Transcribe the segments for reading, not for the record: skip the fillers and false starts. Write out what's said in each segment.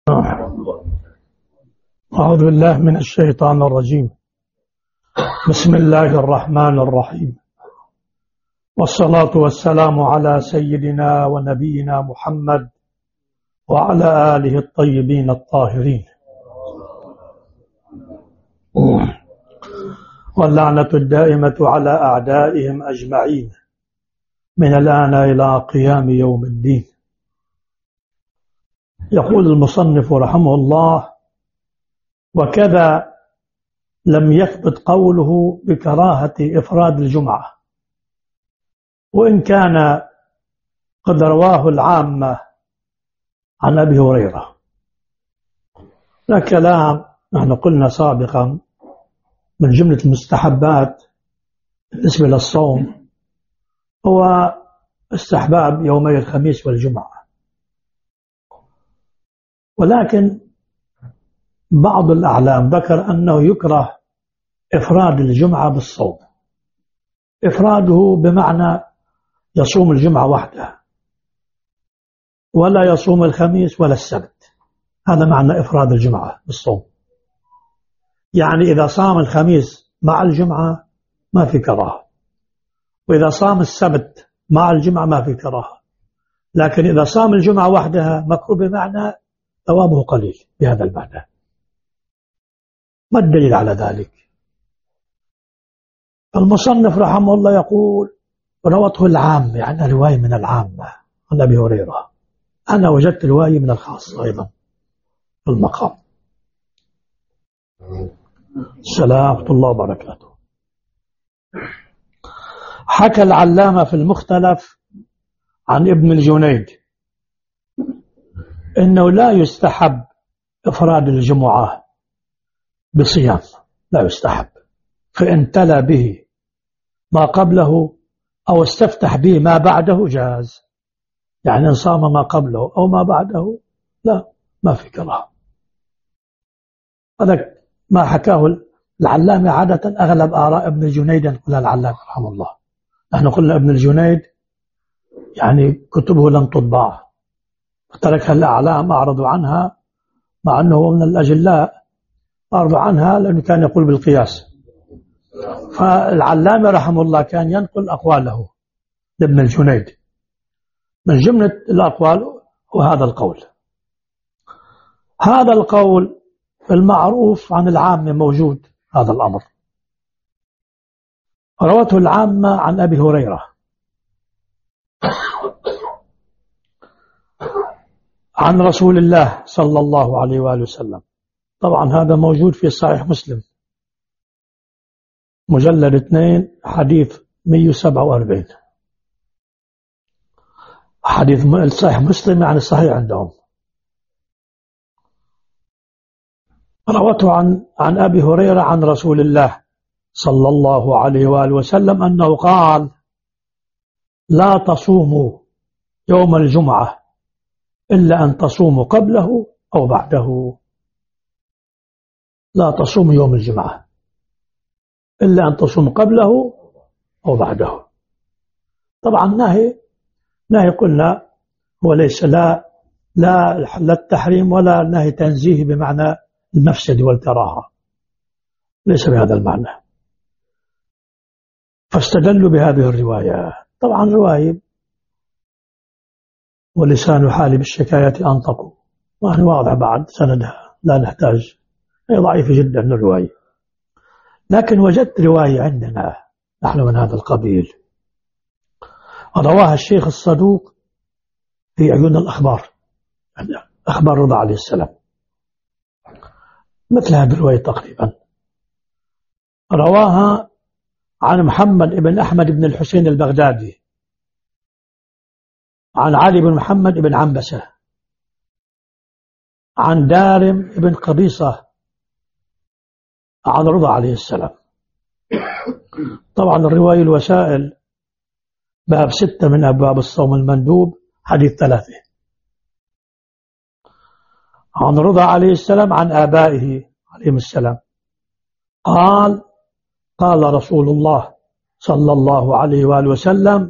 أعوذ بالله من الشيطان الرجيم. بسم الله الرحمن الرحيم، والصلاة والسلام على سيدنا ونبينا محمد وعلى آله الطيبين الطاهرين، واللعنة الدائمة على أعدائهم أجمعين من الآن إلى قيام يوم الدين. يقول المصنف رحمه الله: وكذا لم يثبت قوله بكراهة إفراد الجمعة، وإن كان قد رواه العامة عن أبي هريرة. لا كلام، نحن قلنا سابقا من جملة المستحبات بالنسبة للصوم هو استحباب يومي الخميس والجمعة، ولكن بعض الأعلام ذكر أنه يكره إفراد الجمعة بالصوم. إفراده بمعنى يصوم الجمعة وحده ولا يصوم الخميس ولا السبت، هذا معنى إفراد الجمعة بالصوم. يعني إذا صام الخميس مع الجمعة ما في كراهة، وإذا صام السبت مع الجمعة ما في كراهة، لكن إذا صام الجمعة وحدها مكروه بمعنى ثوابه قليل بهذا المعنى. ما الدليل على ذلك؟ المصنف رحمه الله يقول: روته العام، يعني رواية من العامة عن أبي هريرة. أنا وجدت رواية من الخاص أيضا في المقام. السلام ورحمة الله وبركاته. حكى العلامة في المختلف عن ابن الجنيد إنه لا يستحب إفراد الجمعة بصيام، لا يستحب، فإن تلا به ما قبله أو استفتح به ما بعده جاز. يعني إن صام ما قبله أو ما بعده لا، ما في كراهة. هذا ما حكاه العلامة. عادة أغلب آراء ابن الجنيد ينقلها العلامة رحمه الله. نحن قلنا ابن الجنيد يعني كتبه لم تطبع، وتركها الأعلام أعرضوا عنها، مع أنه من الأجلاء أعرضوا عنها لأنه كان يقول بالقياس. فالعلامة رحمه الله كان ينقل أقواله لابن الجنيد، من جملة الأقوال وهذا القول. هذا القول المعروف عن العامة موجود هذا الأمر. روته العامة عن أبي هريرة عن رسول الله صلى الله عليه وآله وسلم. طبعا هذا موجود في صحيح مسلم مجلد 2 حديث 147. حديث صحيح مسلم يعني صحيح عندهم. روته عن أبي هريرة عن رسول الله صلى الله عليه وآله وسلم أنه قال: لا تصوموا يوم الجمعة إلا أن تصوموا قبله أو بعده. لا تصوموا يوم الجمعة إلا أن تصوموا قبله أو بعده. طبعا نهي قلنا هو ليس لا التحريم ولا نهي تنزيه بمعنى المفسد والكراهة، ليس بهذا المعنى. فاستدلوا بهذه الرواية. طبعا رواية ولسان حالي بالشكاية أنطقوا، وهي واضح بعد سندها، لا نحتاج، هي ضعيفة جدا الرواية. لكن وجدت رواية عندنا نحن من هذا القبيل، رواها الشيخ الصدوق في عيون الأخبار، أخبار رضا عليه السلام، مثل هذه الرواية تقريبا. رواها عن محمد بن أحمد بن الحسين البغدادي عن علي بن محمد بن عنبسة عن دارم بن قبيصة عن رضا عليه السلام. طبعا الرواية الوسائل باب 6 من أبواب الصوم المندوب حديث 3. عن رضا عليه السلام عن آبائه عليهم السلام قال: قال رسول الله صلى الله عليه وآله وسلم: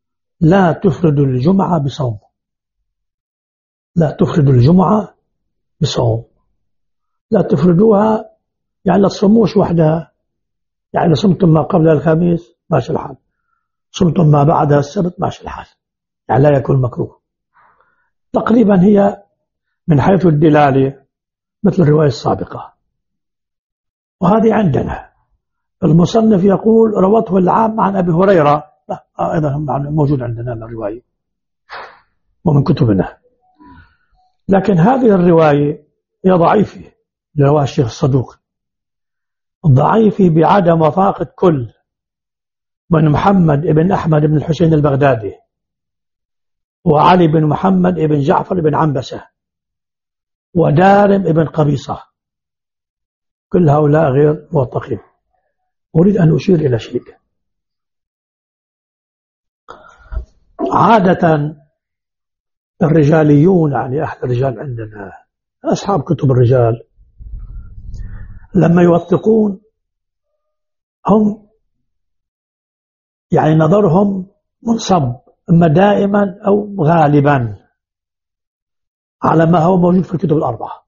لا تفرد الجمعة بصوم. لا تفرد الجمعة بصوم، لا تفردوها، يعني لا تصوموش وحدها، يعني صمتم ما قبل الخميس ماشي الحال، صمتم ما بعد السبت ماشي الحال، يعني لا يكون مكروه. تقريبا هي من حيث الدلالة مثل الرواية السابقة. وهذه عندنا المصنف يقول روته العام عن أبي هريرة، أيضا موجود عندنا الرواية ومن كتبنا، لكن هذه الرواية هي ضعيفة لرواه الشيخ الصدوق، ضعيفة بعدم وفاقة كل من محمد بن أحمد بن الحسين البغدادي وعلي بن محمد بن جعفر بن عنبسة ودارم بن قبيصة، كل هؤلاء غير موثقين. أريد أن أشير إلى شيء. عادة الرجاليون، يعني أحد الرجال عندنا أصحاب كتب الرجال، لما يوثقون هم يعني نظرهم منصب إما دائما أو غالبا على ما هو موجود في الكتب الأربعة،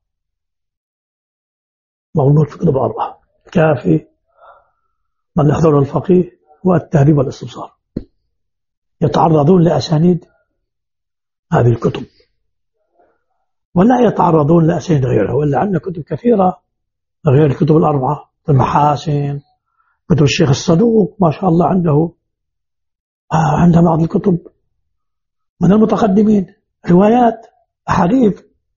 موجود في الكتب الأربعة الكافي، من يحضر الفقيه، والتهذيب والاستبصار، يتعرضون لأسانيد هذه الكتب ولا يتعرضون لأسانيد غيرها، ولا عندنا كتب كثيرة غير الكتب الأربعة، المحاسن، كتب الشيخ الصدوق ما شاء الله عنده بعض الكتب من المتقدمين روايات أحاديث،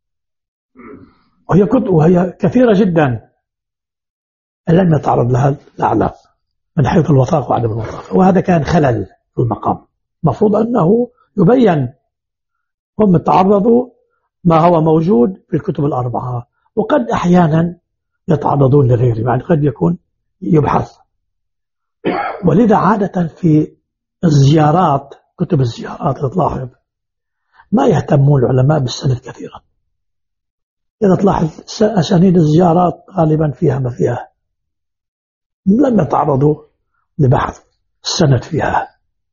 وهي كتب وهي كثيرة جدا لم يتعرض لها الأعلام من حيث الوثاق وعدم الوثاق، وهذا كان خلل في المقام. المفروض أنه يبين هم تعرضوا ما هو موجود في الكتب الأربعة، وقد أحيانا يتعرضون لغيره، يعني قد يكون يبحث. ولذا عادة في الزيارات، كتب الزيارات تلاحظ ما يهتمون العلماء بالسند كثيرا، إذا تلاحظ أسانيد الزيارات غالبا فيها ما فيها، لم يتعرضوا لبحث السند فيها.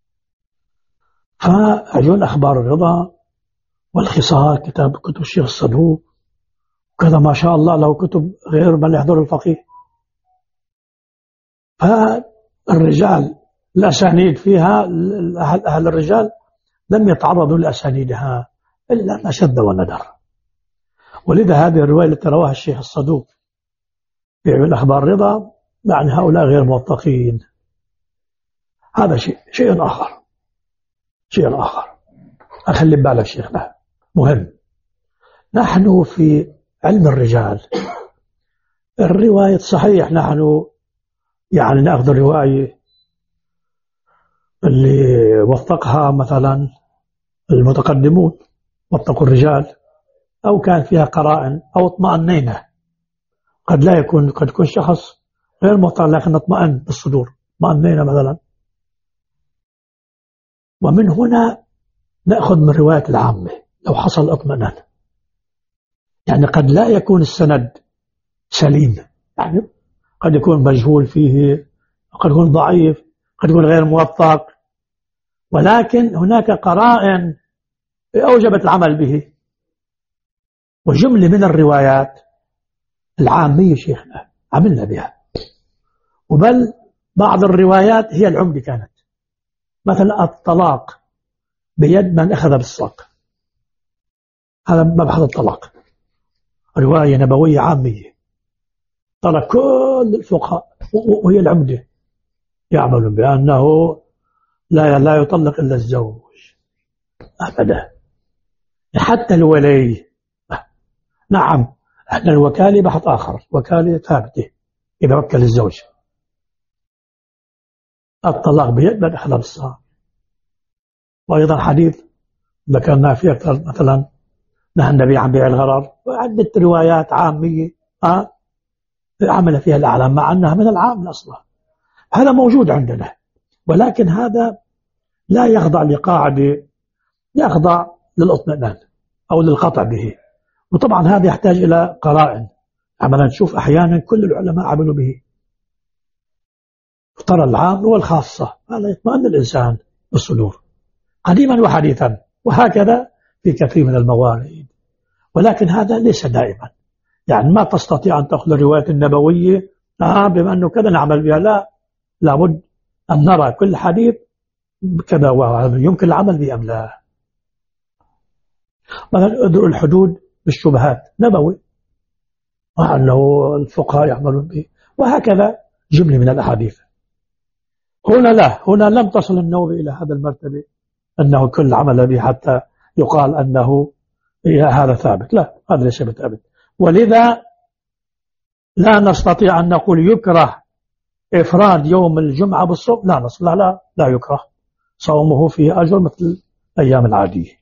فعيون أخبار الرضا والخصال، كتب الشيخ الصدوق، وكذا ما شاء الله له كتب غير من يحضر الفقيه. فالرجال الأسانيد فيها أهل الرجال لم يتعرضوا لأسانيدها إلا ما شذ وندر. ولذا هذه الرواية التي رواها الشيخ الصدوق في عيون أخبار الرضا، يعني هؤلاء غير موثقين. هذا شيء آخر. أخلي بالك شيخنا مهم. نحن في علم الرجال الرواية صحيح، نحن يعني نأخذ الرواية اللي وثقها مثلا المتقدمون، وثقوا الرجال، أو كان فيها قرائن أو اطمأنينا. قد لا يكون، قد يكون شخص غير موثق لكن اطمأن بالصدور، اطمأنينا مثلا. ومن هنا نأخذ من رواية العامة لو حصل اطمئنان، يعني قد لا يكون السند سليم، يعني قد يكون مجهول فيه، قد يكون ضعيف، قد يكون غير موثق، ولكن هناك قرائن أوجبت العمل به. وجملة من الروايات العامية شيخنا عملنا بها، وبل بعض الروايات هي العمدة كانت، مثلا الطلاق بيد من أخذ بالساق، هذا مبحث الطلاق، رواية نبوية عامية ترى كل الفقهاء، وهي العمدة يعملون بأنه لا يطلق إلا الزوج أبدا، حتى الولي. نعم، احنا الوكالة بحث آخر، وكالة ثابتة إذا وكل الزوج. الطلاق بيد من أخذ بالساق. وأيضا حديث ذكرنا فيه أكثر، مثلا نهى النبي عن بيع الغرر، وعدة روايات عامية عمل فيها الأعلام مع أنها من العام أصلا. هذا موجود عندنا، ولكن هذا لا يخضع لقاعدة، يخضع للاطمئنان أو للقطع به. وطبعا هذا يحتاج إلى قرائن، عملا نشوف أحيانا كل العلماء عملوا به، ترى العام والخاصة، هذا يطمئن الإنسان بالصدور قديما وحديثا. وهكذا في كثير من الموارد ولكن هذا ليس دائما، يعني ما تستطيع أن تأخذ الرواية النبوية بما أنه كذا نعمل بها، لا، لابد أن نرى كل حديث كذا يمكن العمل به أم لا. مثلا ادروا الحدود بالشبهات نبوي، أنه الفقهاء يعملون به، وهكذا جملة من الأحاديث. هنا لا، هنا لم تصل النوبة إلى هذا المرتبة أنه كل عمل به حتى يقال أنه هذا ثابت، لا، هذا ليس بثابت. ولذا لا نستطيع أن نقول يكره إفراد يوم الجمعة بالصوم، لا نصل، لا يكره، صومه فيه أجر مثل الأيام العادية.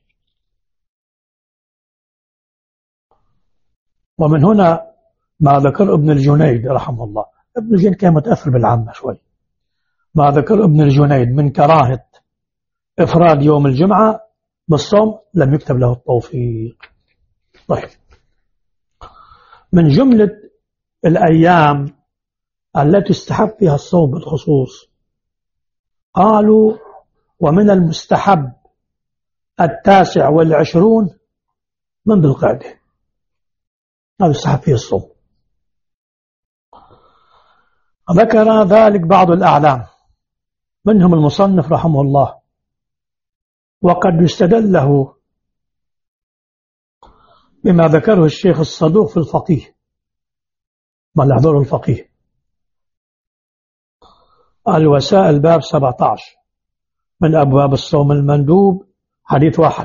ومن هنا ما ذكر ابن الجنيد رحمه الله، ابن الجنيد كان متأثر بالعامة شوي، ما ذكر ابن الجنيد من كراهة إفراد يوم الجمعة بالصوم لم يكتب له التوفيق. طيب، من جملة الأيام التي استحب فيها الصوم بالخصوص، قالوا ومن المستحب 29 من ذي القعدة، هذا استحب فيه الصوم. ذكر ذلك بعض الأعلام منهم المصنف رحمه الله، وقد يستدل له بما ذكره الشيخ الصدوق في الفقيه، ما يحضره الفقيه، الوسائل باب 17 من أبواب الصوم المندوب، حديث 1.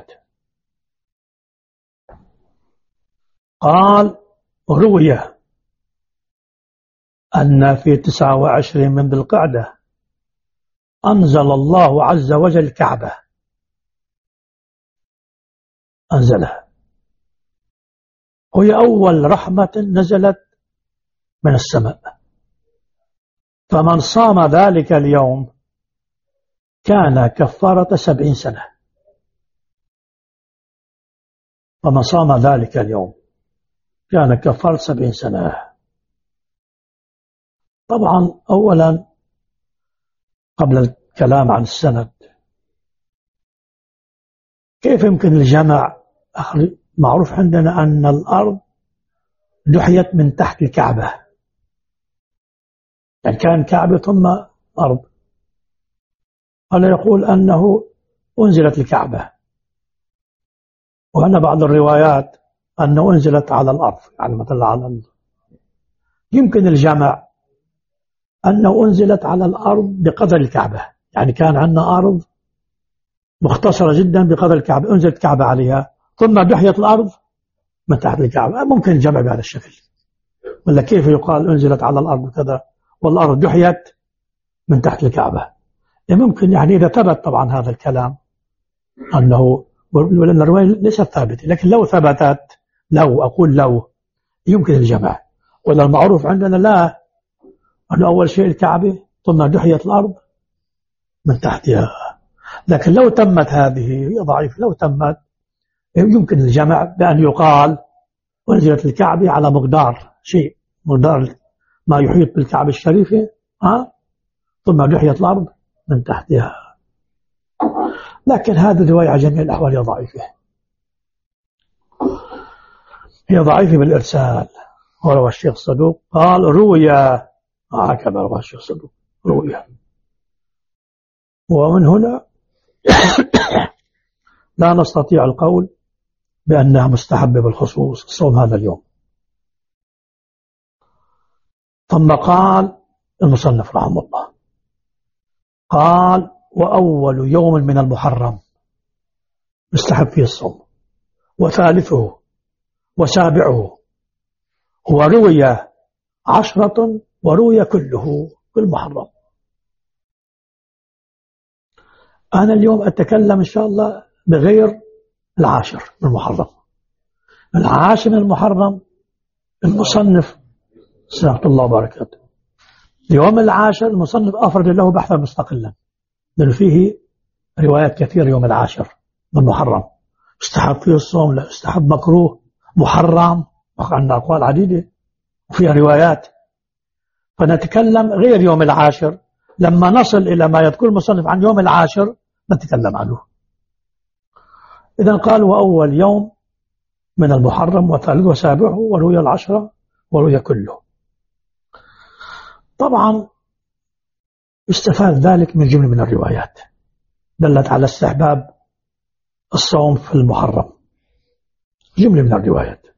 قال روي أن في 29 من ذي القعدة أنزل الله عز وجل الكعبة، أنزلها، وهي أول رحمة نزلت من السماء، فمن صام ذلك اليوم كان كفارة 70 سنة. فمن صام ذلك اليوم كان كفارة 70 سنة. طبعا أولا قبل الكلام عن السند، كيف يمكن الجمع؟ معروف عندنا أن الأرض دحيت من تحت الكعبة، يعني كان كعبة ثم أرض، ألا يقول أنه أنزلت الكعبة، وأن بعض الروايات أنه أنزلت على الأرض، يعني مثلا على الأرض. يمكن الجمع أنه أنزلت على الأرض بقدر الكعبة، يعني كان عندنا أرض مختصرة جدا بقدر الكعبة، أنزلت الكعبة عليها ثم دحيت الأرض من تحت الكعبة. ممكن الجمع بهذا الشكل، ولا كيف يقال أنزلت على الأرض كذا والأرض دحيت من تحت الكعبة؟ ممكن، يعني إذا ثبت طبعا هذا الكلام أنه، ولأن الرواية ليست ثابتة، لكن لو ثبتت، لو يمكن الجمع. ولا المعروف عندنا لا، أنه أول شيء الكعبة ثم دحيت الأرض من تحتها. لكن لو تمت هذه ضعيف، لو تمت يمكن الجمع بأن يقال أنزلت الكعبة على مقدار شيء، مقدار ما يحيط بالكعبة الشريفة، ثم دحيت الأرض من تحتها. لكن هذه الرواية على جميع الأحوال هي ضعيفة، هي ضعيفة بالإرسال. وروى الشيخ الصدوق قال روي، هكذا روى الشيخ الصدوق روي. ومن هنا لا نستطيع القول بأنها مستحبة بالخصوص صوم هذا اليوم. ثم قال المصنف رحمه الله، قال وأول يوم من المحرم مستحب فيه الصوم، وثالثه وسابعه، وروي 10 وروي كله بالمحرم. أنا اليوم أتكلم إن شاء الله بغير 10 من المحرم. 10 من المحرم المصنف سلامة الله وبركاته يوم 10 المصنف أفرد له بحثا مستقلا، لأنه فيه روايات كثيرة. يوم 10 من المحرم استحب فيه الصوم، لا استحب، مكروه، محرم، عندنا أقوال عديدة وفيها روايات. فنتكلم غير يوم 10، لما نصل إلى ما يذكر المصنف عن يوم 10 نتكلم عنه. إذن قال وأول يوم من المحرم وثالث وسابعه والرؤيا العشرة والرؤيا كله. طبعا استفاد ذلك من جملة من الروايات دلت على استحباب الصوم في المحرم، جملة من الروايات،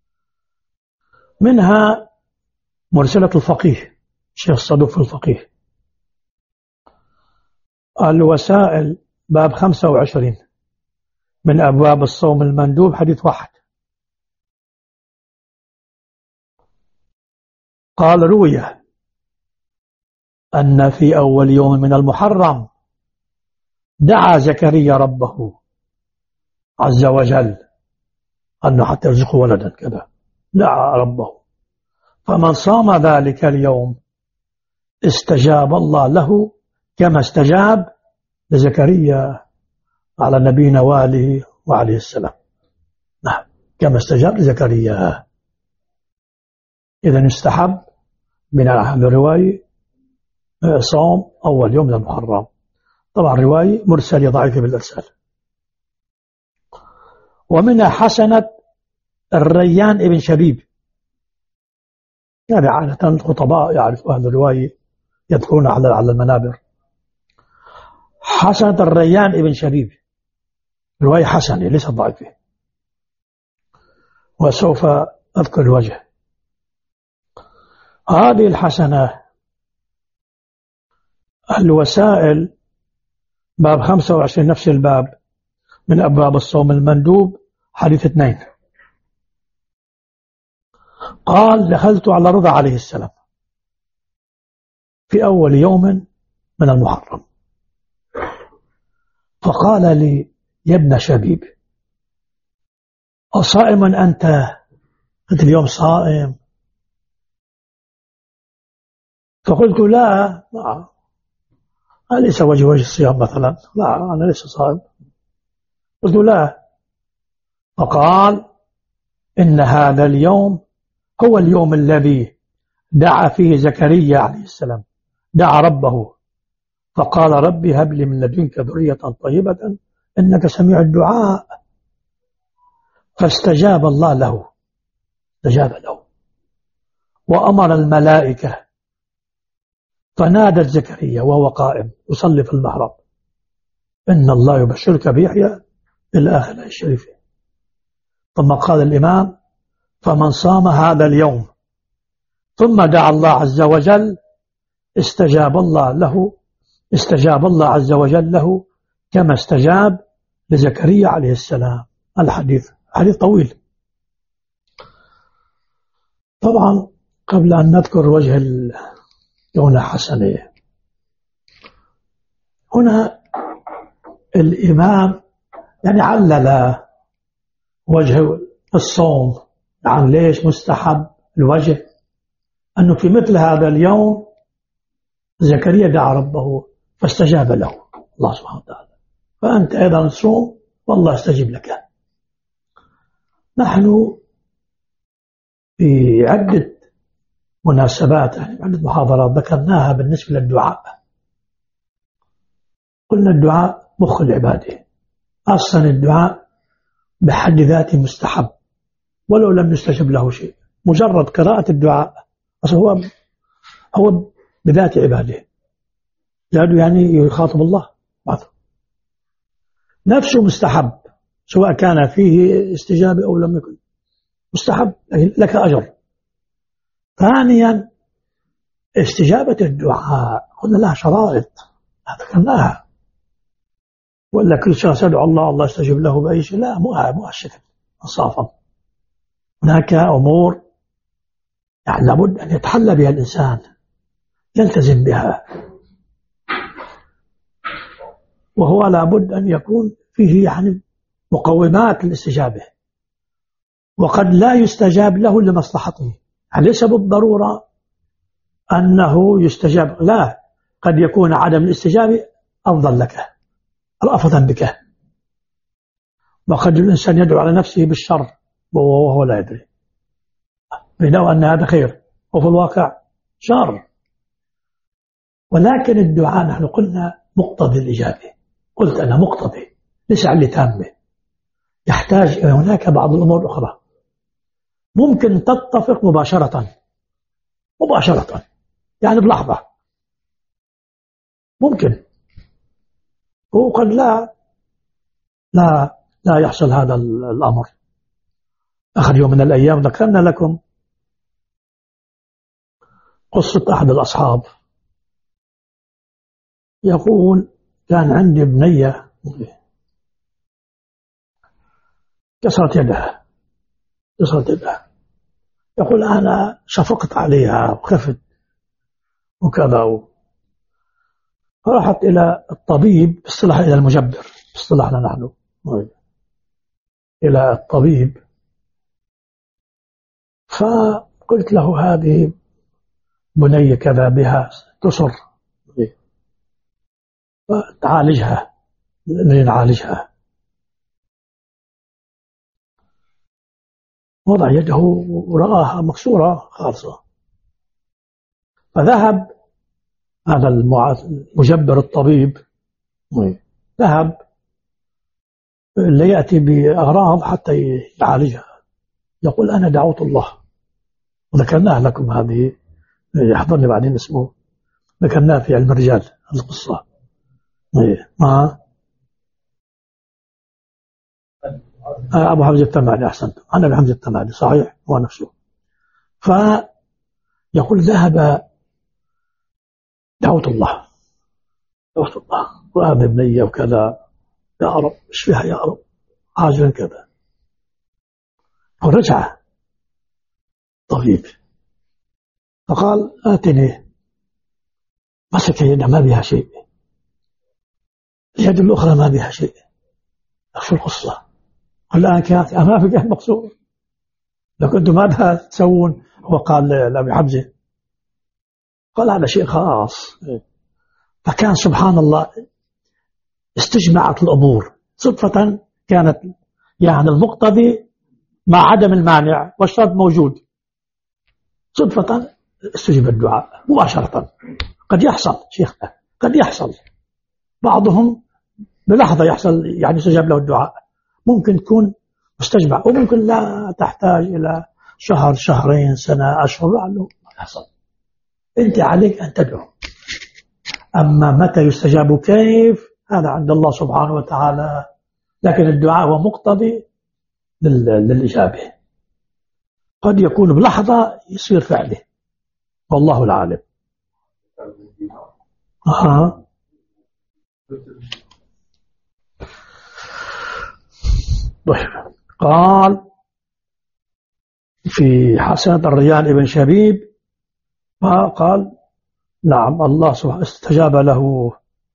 منها مرسلة الفقيه الشيخ الصدوق في الفقيه، الوسائل باب 25 من أبواب الصوم المندوب حديث 1 قال روي أن في أول يوم من المحرم دعا زكريا ربه عز وجل أنه حتى يرزقه ولدا كذا، دعا ربه، فمن صام ذلك اليوم استجاب الله له كما استجاب لزكريا على نبينا وآله وعليه السلام. نعم، كما استجاب لزكريا. إذن استحب من أهل الرواية صوم أول يوم من المحرم. طبعا رواية مرسلة ضعيفة بالإرسال. ومنها حسنة الريان ابن شبيب، يعني عادة الخطباء يعرف أهل الرواية يدخلون على المنابر. حسنة الريان ابن شبيب رواية حسنة ليست ضعيفة، وسوف أذكر الوجه. هذه الحسنة الوسائل باب 25 نفس الباب من أبواب الصوم المندوب حديث 2 قال دخلت على رضا عليه السلام في أول يوم من المحرم فقال لي يا ابن شبيب أصائم أنت؟ قلت اليوم صائم. فقلت لا أليس وجه الصيام مثلا؟ لا أنا ليس صائم. قلت لا. فقال إن هذا اليوم هو اليوم الذي دعا فيه زكريا عليه السلام، دعا ربه فقال ربي هب لي من لدنك ذرية طيبة إنك سميع الدعاء، فاستجاب الله له، استجاب له وأمر الملائكة فنادت زكريا وهو قائم يصلي في المحراب إن الله يبشرك بيحيى إلى آخر الآية الشريفة. ثم قال الإمام فمن صام هذا اليوم ثم دعا الله عز وجل استجاب الله عز وجل له كما استجاب لزكريا عليه السلام. الحديث حديث طويل. طبعا قبل أن نذكر وجه هنا حسنية، هنا الإمام يعني علل وجه الصوم عن ليش مستحب. الوجه أنه في مثل هذا اليوم زكريا دعا ربه فاستجاب له الله سبحانه وتعالى، فأنت أيضا تصوم والله استجيب لك. نحن في عدة مناسبات يعني عدة محاضرات ذكرناها بالنسبة للدعاء. قلنا الدعاء مخ العبادة، أصلا الدعاء بحد ذاته مستحب ولو لم يستجب له شيء، مجرد قراءة الدعاء هو بذات عباده، لأنه يعني يخاطب الله بعضه. نفسه مستحب سواء كان فيه استجابة أو لم يكن، مستحب لك أجر. ثانيا استجابة الدعاء قلنا لها شرائط ذكرناها، ولا كل شخص يدعو الله يستجيب له بأي شيء، لا مو هالشكل انصافا. هناك أمور يعني لابد أن يتحلى بها الإنسان يلتزم بها، وهو لابد أن يكون فيه يعني مقومات الاستجابة، وقد لا يستجاب له لمصلحته، يعني ليس بالضرورة أنه يستجاب، لا، قد يكون عدم الاستجابة أفضل لك الأفضل بك، وقد الإنسان يدعو على نفسه بالشر وهو لا يدري، بينما أن هذا خير وفي الواقع شر. ولكن الدعاء نحن قلنا مقتضي الإجابة، قلت أنا مقتضي ليس على تامة، يحتاج إلى هناك بعض الأمور الأخرى ممكن تتفق مباشرة يعني بلحظة ممكن، وقد لا يحصل هذا الأمر. آخر يوم من الأيام ذكرنا لكم قصة أحد الأصحاب، يقول كان عندي بنية كسرت يدها، يقول أنا شفقت عليها وخفت وكذا، فرحت إلى الطبيب، باصطلاح إلى المجبر باصطلاحنا نحن، إلى الطبيب، فقلت له هذه بنية كذا بها تصر، فتعالجها، نعالجها. وضع يده ورآها مكسورة خالصة، فذهب هذا المجبر الطبيب، ذهب ليأتي بأغراض حتى يعالجها. يقول أنا دعوت الله، وذكرناها لكم هذه، يحضرني بعدين اسمه، ذكرناها في علم الرجال القصة. أبو حمزة التمالي، أحسنت، أنا أبو حمزة التمالي صحيح هو نفسه. فيقول ذهب دعوت الله وهذا بنية وكذا، يا رب اشفيها يا رب، عاجلا كذا. ورجع طبيب فقال آتني، مسك يدها ما بها شيء، اليد الأخرى ما بها شيء، شو القصة؟ الآن كانت أمامك مقصور، لو كنتم ماذا تسوون؟ هو قال لأبي حمزة، قال هذا شيء خاص. فكان سبحان الله استجمعت الأمور صدفة، كانت يعني المقتضي مع عدم المانع والشرط موجود، صدفة استجب الدعاء مباشرة. قد يحصل شيخنا، قد يحصل بعضهم بلحظة يحصل يعني يستجاب له الدعاء، ممكن تكون مستجمع، وممكن لا تحتاج إلى شهر، شهرين، سنة، أشهر، لعله يحصل. أنت عليك أن تدعو، أما متى يستجاب كيف هذا عند الله سبحانه وتعالى، لكن الدعاء هو مقتضي للإجابة، قد يكون بلحظة يصير فعله، والله العالم. قال في حسنة الريان ابن شبيب، قال نعم الله سبحانه استجاب له،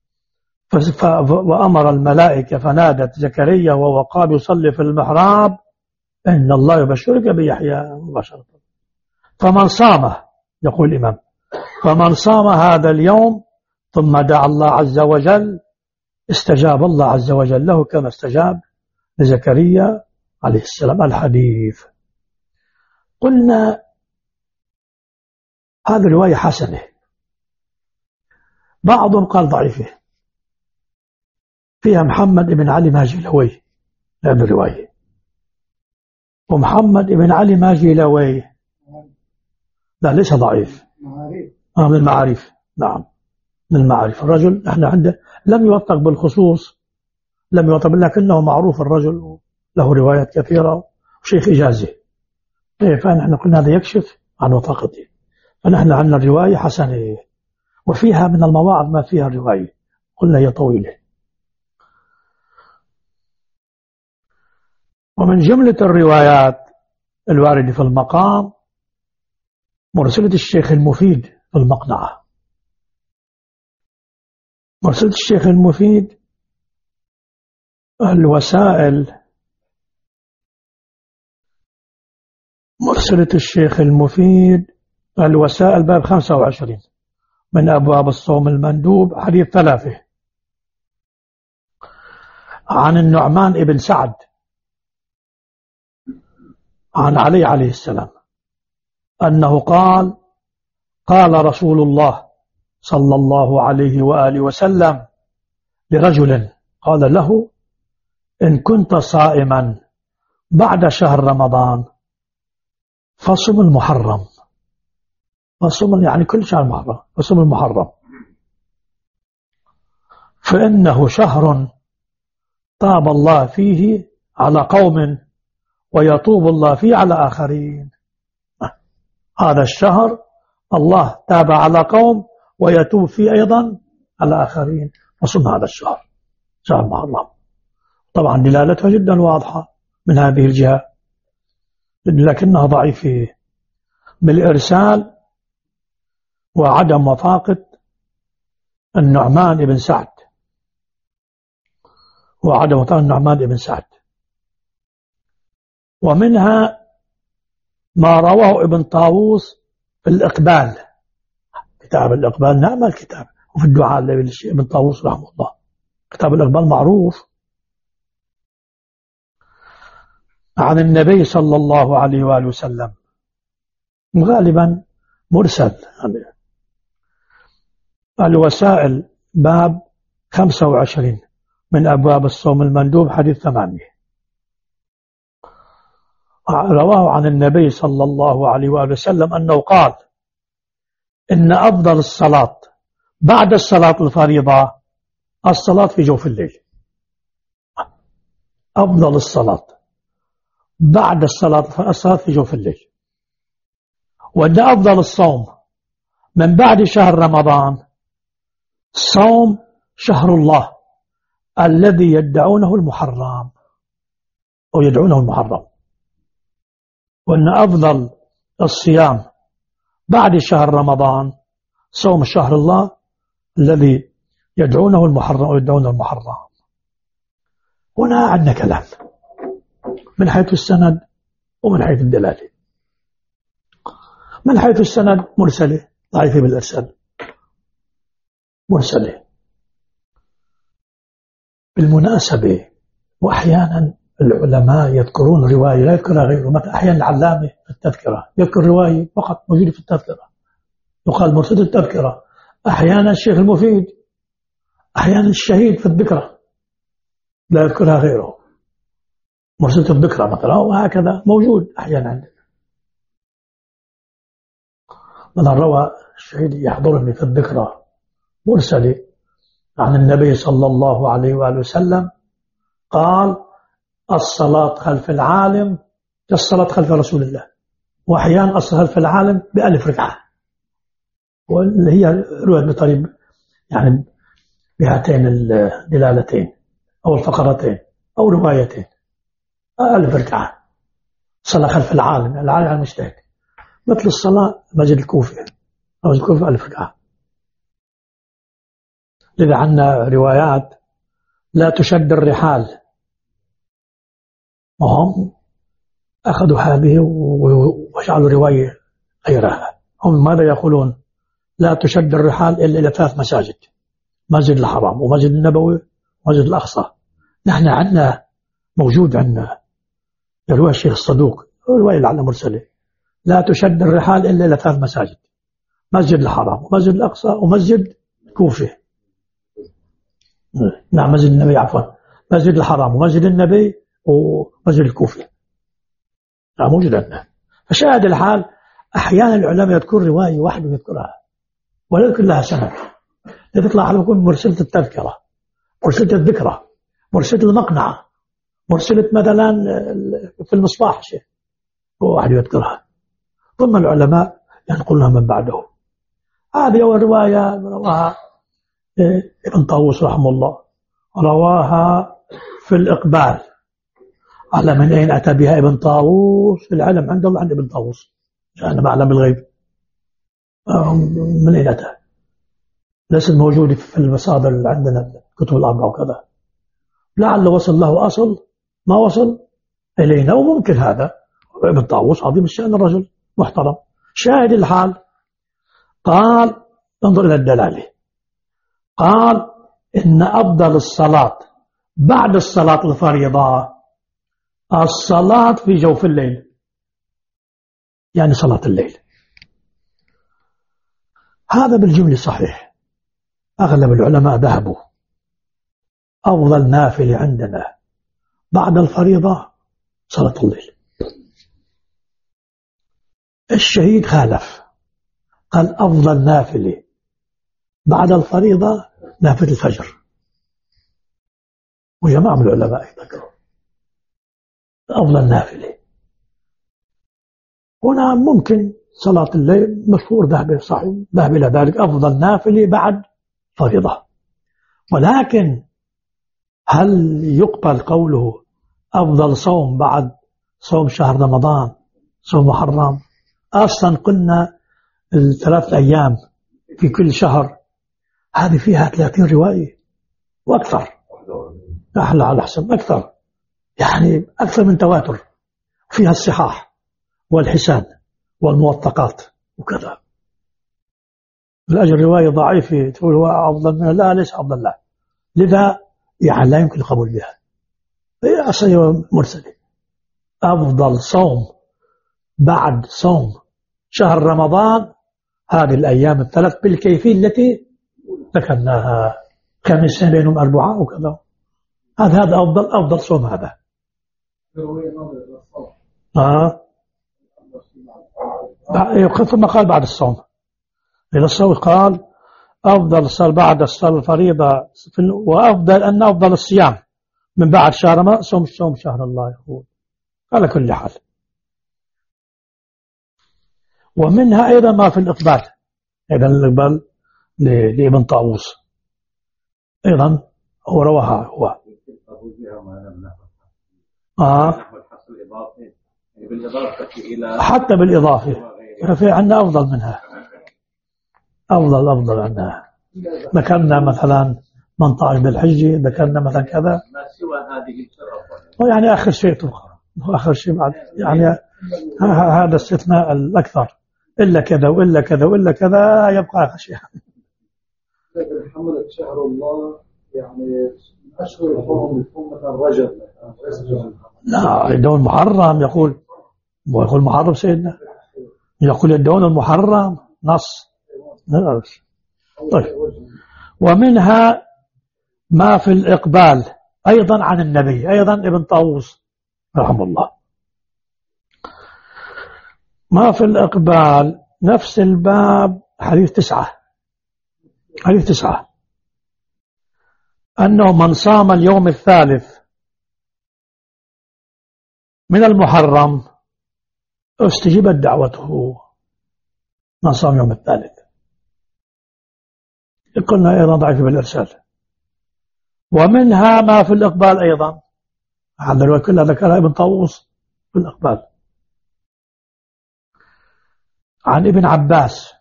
وأمر الملائكة فنادت زكريا وهو قام يصلي في المحراب إن الله يبشرك بيحيى مباشرة. فمن صام، يقول الإمام، فمن صام هذا اليوم ثم دعا الله عز وجل استجاب الله عز وجل له كما استجاب لزكريا عليه السلام. الحديث قلنا هذه رواية حسنة، بعضهم قال ضعيفة، فيها محمد بن علي ماجلوي لأن الرواية، ومحمد بن علي ماجلوي لا ليس ضعيف، من المعارف، نعم من المعارف. الرجل احنا عنده لم يوثق بالخصوص، لم يوثق، لكنه معروف الرجل، له روايات كثيرة وشيخ إجازة، فنحن قلنا هذا يكشف عن وثاقته. فنحن عندنا الرواية حسنة، وفيها من المواعظ ما فيها الرواية، قلنا هي طويلة. ومن جملة الروايات الواردة في المقام مرسلة الشيخ المفيد في المقنعة. مرسلة الشيخ المفيد الوسائل، مرسلة الشيخ المفيد الوسائل باب 25 من أبواب الصوم المندوب، حديث 3 عن النعمان ابن سعد عن علي عليه السلام أنه قال قال رسول الله صلى الله عليه وآله وسلم لرجل قال له إن كنت صائما بعد شهر رمضان فصم المحرم. فصم يعني كل شهر محرم، فصم المحرم، فإنه شهر طاب الله فيه على قوم ويطوب الله فيه على آخرين. هذا الشهر الله تاب على قوم ويتوب فيه أيضا على آخرين، فصم هذا الشهر، شهر محرم. طبعا دلالتها جدا واضحة من هذه الجهة، لكنها ضعيفة بالإرسال وعدم وفاقة النعمان بن سعد، وعدم وفاقة النعمان بن سعد. ومنها ما رواه ابن طاووس في الإقبال، كتاب الإقبال، نعم الكتاب، وفي الدعاء ابن طاووس رحمه الله، كتاب الإقبال معروف، عن النبي صلى الله عليه وآله وسلم، غالبا مرسل. الوسائل باب 25 من أبواب الصوم المندوب، حديث 8. رواه عن النبي صلى الله عليه وآله وسلم أنه قال: إن أفضل الصلاة بعد الصلاة الفريضة الصلاة في جوف الليل. أفضل الصلاة بعد الصلاة في جوف الليل. وأن أفضل الصوم من بعد شهر رمضان صوم شهر الله الذي يدعونه المحرم، أو يدعونه المحرم. وأن أفضل الصيام بعد شهر رمضان صوم شهر الله الذي يدعونه المحرم أو يدعونه المحرم. هنا عندنا كلام من حيث السند ومن حيث الدلالة. من حيث السند مرسلة، ضعيفة بالإرسال، مرسلة. بالمناسبة وأحيانا العلماء يذكرون رواية لا يذكرها غيره، مثلا أحيانا العلامة في التذكرة يذكر رواية فقط موجودة في التذكرة يقال مرسل التذكرة، أحيانا الشيخ المفيد، أحيانا الشهيد في الذكرى لا يذكرها غيره، مرسل الذكرى مثلا، وهكذا موجود أحيانا عندنا. مثلا روى الشهيد يحضرني في الذكرى مرسلة عن النبي صلى الله عليه وآله وسلم قال: الصلاة خلف العالم كالصلاة خلف رسول الله. وأحيانا الصلاة خلف العالم ب1000 ركعة، واللي هي رواية بطريق يعني بهاتين الدلالتين أو الفقرتين أو روايتين، 1000 ركعة صلاة خلف العالم، العالم المجتهد، مثل الصلاة مسجد الكوفة، مسجد الكوفة 1000 ركعة. لذا عندنا روايات لا تشد الرحال، وهم أخذوا هذه وجعلوا رواية غيرها. هم ماذا يقولون؟ لا تشد الرحال إلا إلى 3 مساجد: مسجد الحرام ومسجد النبوي ومسجد الأقصى. نحن عندنا موجود عندنا رواية الشيخ الصدوق، رواية العلم مرسلة: لا تشد الرحال إلا إلى 3 مساجد: مسجد الحرام ومسجد الأقصى ومسجد الكوفة. نعم مسجد النبي، عفوا، مسجد الحرام ومسجد النبي ومسجد الكوفة موجود عندنا. فشاهد الحال أحيانا العلماء يذكر رواية واحدة يذكرها ولا يذكر لها سند، تطلع على يكون مرسلة التذكرة، مرسلة الذكرى، مرسلة المقنعة، مرسلة مثلا في المصباح شيء واحد يذكرها، ثم العلماء ينقلها من بعده. هذه أول رواية رواها ابن طاووس رحمه الله، رواها في الإقبال على من أين أتى بها ابن طاووس في العلم عند الله، عند ابن طاووس، أنا ما أعلم الغيب من أين أتى، ليست موجودة في المصادر اللي عندنا الكتب الأربعة وكذا، لعل وصل له أصل ما وصل إلينا، وممكن هذا. ابن طاووس عظيم الشأن، الرجل محترم. شاهد الحال قال: انظر إلى الدلالة، قال: إن أفضل الصلاة بعد الصلاة الفريضة الصلاة في جوف الليل، يعني صلاة الليل. هذا بالجملة صحيح، أغلب العلماء ذهبوا أفضل نافلة عندنا بعد الفريضة صلاة الليل. الشهيد خالف، قال أفضل نافلة بعد الفريضة نافلة الفجر، وجماعة من العلماء ذكروا أفضل نافلة. هنا ممكن صلاة الليل مشهور ذهب إلى ذلك أفضل نافلة بعد فريضة، ولكن هل يقبل قوله أفضل صوم بعد صوم شهر رمضان صوم محرم؟ أصلا قلنا الثلاث أيام في كل شهر هذه فيها 30 رواية وأكثر، أحلى على حسب أكثر، يعني أكثر من تواتر، فيها الصحاح والحسان والموثقات وكذا. الأجر رواية ضعيفة تقول هو أفضل منها، لا ليس أفضل، لا، لذا يعني لا يمكن القبول بها، هي أصلا مرسلة. أفضل صوم بعد صوم شهر رمضان هذه الأيام الثلاث بالكيفية التي ذكرناها، خميسين بينهم أربعاء وكذا، هذا أفضل صوم هذا. ثم قال بعد الصوم، إلى الصوم قال أفضل صلاة بعد الصلاة الفريضة، وأفضل أن أفضل الصيام من بعد شهر ما صوم شهر الله يقول على كل حال. ومنها أيضا ما في الإقبال، أيضا الإقبال لابن طاووس أيضا هو رواها هو حتى بالإضافة ففي عندنا أفضل منها، أفضل عنها. ذكرنا مثلا 18 بالحجة، ذكرنا مثلا كذا، ما سوى هذه يعني آخر شيء تبقى، آخر شيء بعد يعني هذا استثناء الأكثر، إلا كذا وإلا كذا وإلا كذا يبقى آخر شيء. لكن حملت شهر الله يعني أشهر الحرم يكون مثلا رجب، لا يدون محرم، يقول محرم سيدنا، يقول يدون المحرم نص. طيب، ومنها ما في الإقبال أيضا عن النبي، أيضا ابن طاووس رحمه الله، ما في الإقبال نفس الباب حديث 9 أنه من صام اليوم الثالث من المحرم استجيبت دعوته، من صام يوم الثالث. قلنا أيضا ضعيف بالإرسال. ومنها ما في الإقبال أيضا، هذا الرواية كلها ذكرها ابن طاووس في الإقبال، عن ابن عباس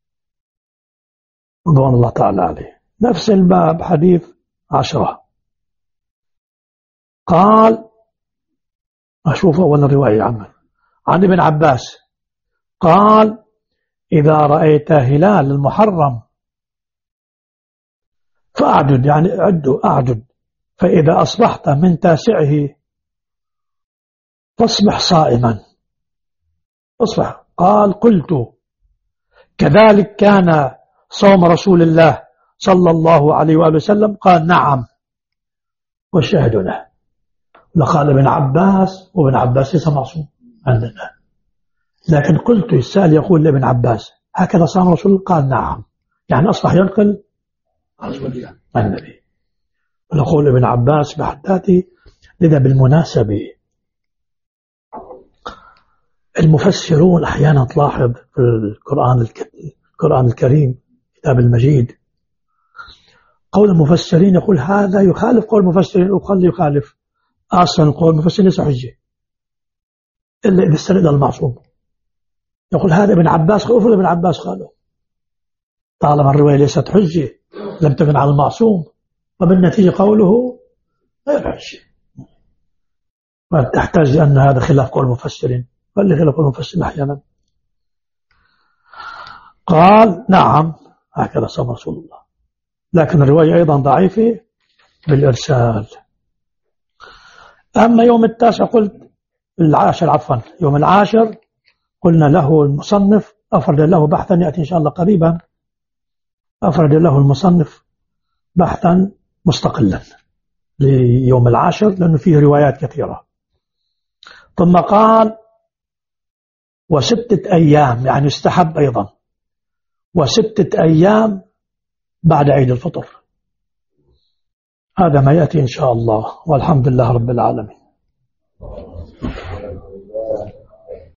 رضوان الله تعالى عليه، نفس الباب حديث 10 قال، أشوف أول الرواية عن ابن عباس قال إذا رأيت هلال المحرم فأعدد، يعني أعدد، فإذا أصبحت من تاسعه فاصبح صائما، اصبح. قال قلت كذلك كان صوم رسول الله صلى الله عليه وآله وسلم؟ قال نعم والشاهد له. لقال ابن عباس، وابن عباس ليس معصوم عندنا، لكن قلت السائل يقول لابن عباس هكذا صام رسول الله؟ قال نعم، يعني أصبح ينقل عن النبي. ونقول ابن عباس بحداته. لذا بالمناسبة المفسرون أحيانا تلاحظ في القرآن الكريم كتاب المجيد قول المفسرين يقول هذا يخالف قول المفسرين، وقال يخالف أصلا قول المفسرين ليس حجة إلا إذا استند المعصوم. يقول هذا ابن عباس، افرض ابن عباس قالوا، طالما الرواية ليست حجة لم تكن على المعصوم، وبالنتيجة قوله غير حجة، وتحتاج أن هذا خلاف قول المفسرين، بل خلاف قول المفسرين أحيانا. قال نعم هكذا صام رسول الله، لكن الرواية أيضا ضعيفة بالإرسال. أما يوم التاسع قلت العاشر، عفوا يوم العاشر قلنا له المصنف أفرد له بحثا يأتي إن شاء الله قريبا، أفرد له المصنف بحثا مستقلا ليوم العاشر لأنه فيه روايات كثيرة. ثم قال و6 أيام، يعني استحب أيضا، و6 أيام بعد عيد الفطر. هذا ما يأتي إن شاء الله، والحمد لله رب العالمين.